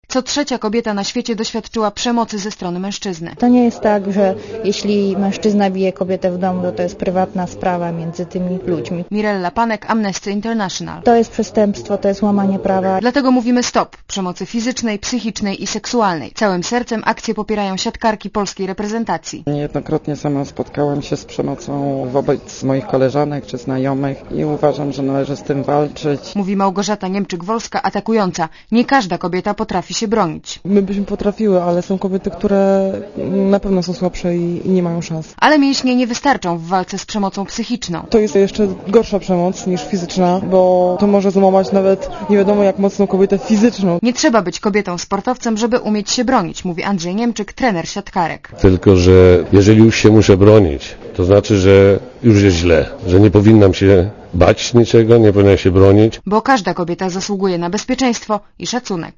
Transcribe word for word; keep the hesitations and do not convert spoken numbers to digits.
Co trzecia kobieta na świecie doświadczyła przemocy ze strony mężczyzny. To nie jest tak, że jeśli mężczyzna bije kobietę w domu, to to jest prywatna sprawa między tymi ludźmi. Mirella Panek, Amnesty International. To jest przestępstwo, to jest łamanie prawa. Dlatego mówimy stop przemocy fizycznej, psychicznej i seksualnej. Całym sercem akcję popierają siatkarki polskiej reprezentacji. Niejednokrotnie sama spotkałam się z przemocą wobec moich koleżanek czy znajomych i uważam, że należy z tym walczyć. Mówi Małgorzata Niemczyk-Wolska, atakująca. Nie każda kobieta potrafi się bronić. My byśmy potrafiły, ale są kobiety, które na pewno są słabsze i nie mają szans. Ale mięśnie nie wystarczą w walce z przemocą psychiczną. To jest jeszcze gorsza przemoc niż fizyczna, bo to może złamać nawet nie wiadomo jak mocną kobietę fizyczną. Nie trzeba być kobietą sportowcem, żeby umieć się bronić, mówi Andrzej Niemczyk, trener siatkarek. Tylko, że jeżeli już się muszę bronić, to znaczy, że już jest źle, że nie powinnam się bać niczego, nie powinnam się bronić. Bo każda kobieta zasługuje na bezpieczeństwo i szacunek.